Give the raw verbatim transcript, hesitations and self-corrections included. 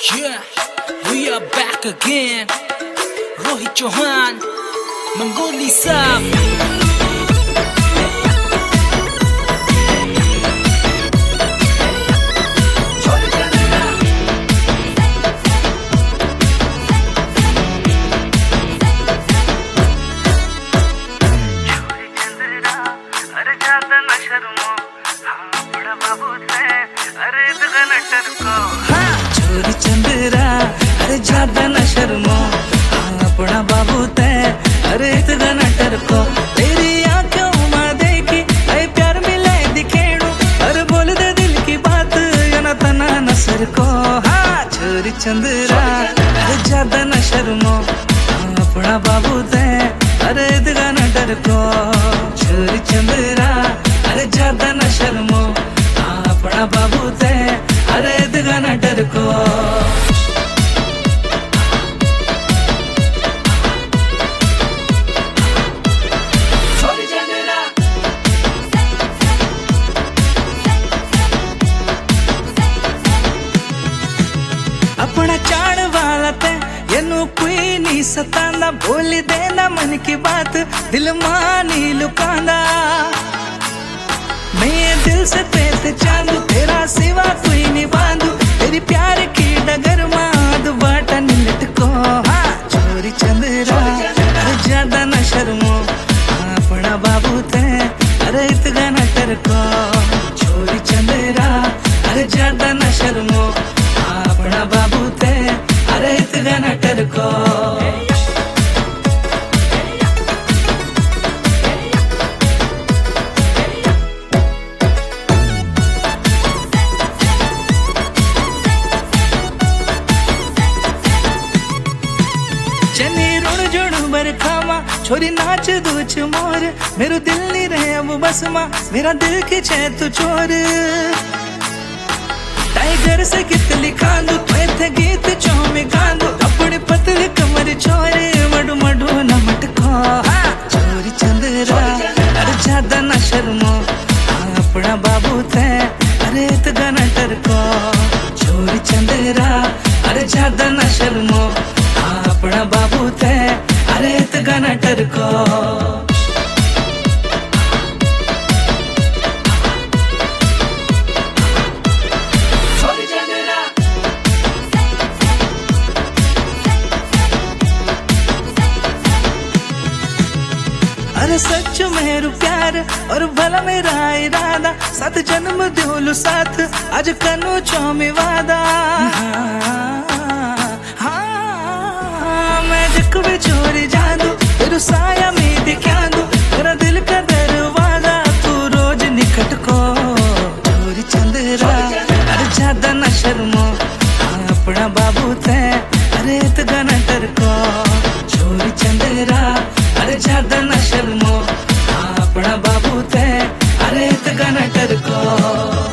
Yeah, we are back again. Rohit Chauhan, Mangoli Saab. छोरी चंद्रा अरे ज्यादा न शर्मो, अपना बाबू तय अरे इतना न टरको। तेरी आंखों में देखी अरे प्यार मिले दिखेड़ू, अरे बोल दे दिल की बात या न तना न सर को। हाँ छोरी चंद्रा अरे ज्यादा न शर्मो, अपना बाबू तय अरे इतना न डरको। छोरी चंद्रा अरे ज्यादा न शर्मो, अपना बाबू तय अरे इतना न डरको। अपना चाण वाला ते यू कोई नहीं सतांदा, बोल देना मन की बात दिल मानी लुकांदा। मैं दिल से तेरे चालू तेरा सिवा कोई नहीं बांधू, तेरी प्यार की डगर माद बाटा निलट को। हाँ छोरी चंद्रा अरे ज्यादा न शर्मो, अपना बाबू ते अरे इतना न टरको। छोरी चंद्रा अरे ज्यादा न शर्मो, अपना बाबू ते अरे इतना न टरको। खामा छोरी नाच दूच मोर, मेरो दिल नहीं रहे अब बस माँ, मेरा दिल खींचे तू चोर। टाइगर से गीत लिखा दू थे गीत चो में गांदू, अपने पतले कमर छोरे मडू मडू न मटको। हाँ छोरी चंद्रा अरे ज्यादा न शर्मो, अपना बाबू थे अरे इतना न टरको। छोरी चंद्रा अरे ज्यादा न शर्मो, अपना बाबू थे अरे इतना न टरको। अरे सच मेरू प्यार और भला मेरा इरादा, सात जन्म दियोलू साथ आज कनु छो में वादा। मैं छोरी जादू तेरू साया में दिखा दू, तेरा दिल का दरवाजा तू रोज निकट को। छोरी चंद्रा अरे ज्यादा न शर्मो, अपना बाबू ते अरे इतना न टरको। छोरी चंद्रा अरे ज्यादा न शर्मो, अपना बाबू ते अरे इतना न टरको।